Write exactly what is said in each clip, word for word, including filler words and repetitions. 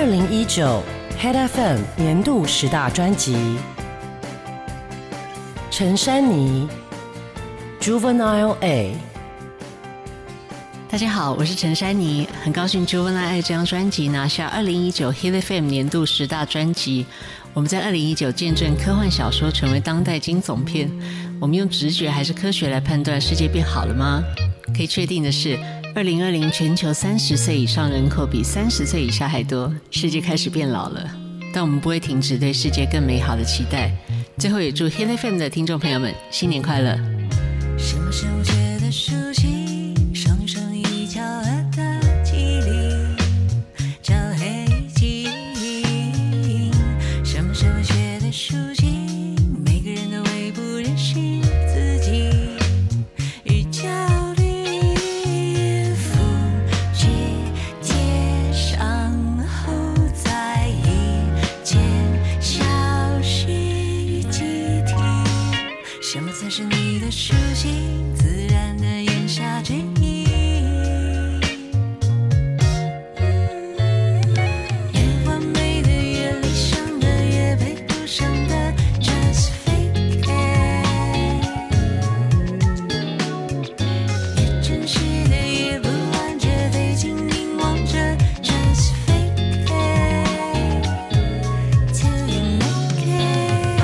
二零一九 Hit F M 年度十大专辑，陈珊妮 Juvenile A。 大家好，我是陈珊妮，很高兴 Juvenile A 这张专辑拿下二零一九 Hit F M 年度十大专辑。我们在二零一九见证科幻小说成为当代惊悚片，我们用直觉还是科学来判断世界变好了吗？可以确定的是，二零二零全球三十岁以上人口比三十岁以下还多，世界开始变老了，但我们不会停止对世界更美好的期待。最后也祝 Hit F M 的听众朋友们新年快乐。 什么是我觉得熟悉，少女生一骄傲的记忆，叫黑记忆。什么是我觉得熟悉，每个人都会不认识自己与焦虑，复制贴上后再一渐消失于记忆。什么才是你的熟悉，自然的咽下之意。越完美的，越理想的，越配不上的 Just fake it。 越真实的，越不安着，被紧凝望着 Just fake it till you make it。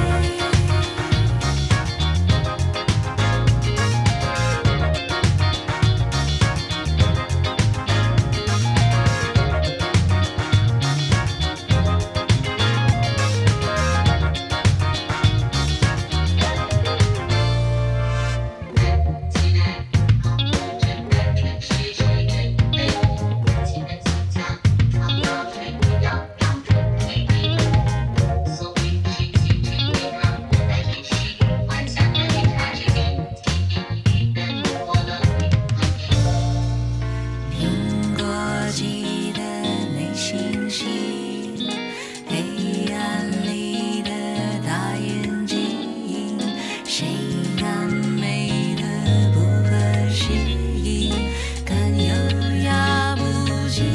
苹果肌的内心戏，黑暗里的大眼睛，谁敢美的不合时宜，更优雅不羁。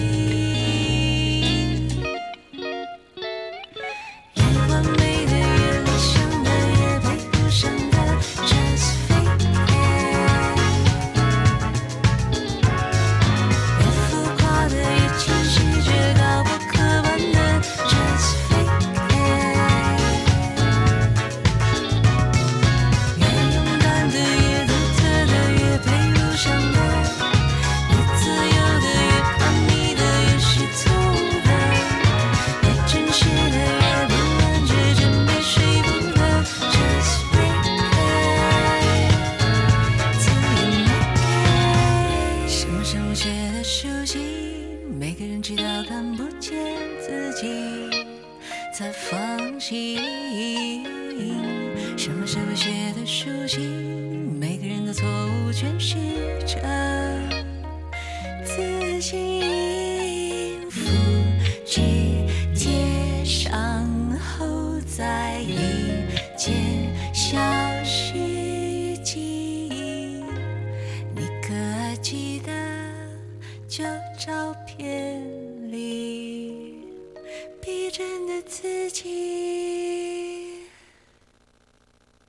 越完美的，越理想的，越配不上的 Just fake it。越浮夸的，越其实觉高不可攀的 Just fake it。越勇敢的，越独特的，越配不上的，越自由的，越叛逆的，越是错误的，越真实的，越不安着，真被说服的 Just fake it till you make it。 什么是我觉得熟悉，每个人知道看不见自己才放弃。什么是我觉得熟悉，每个人的错误诠释着自己，复制贴上后再一渐消失于记忆。你可还记得旧照片？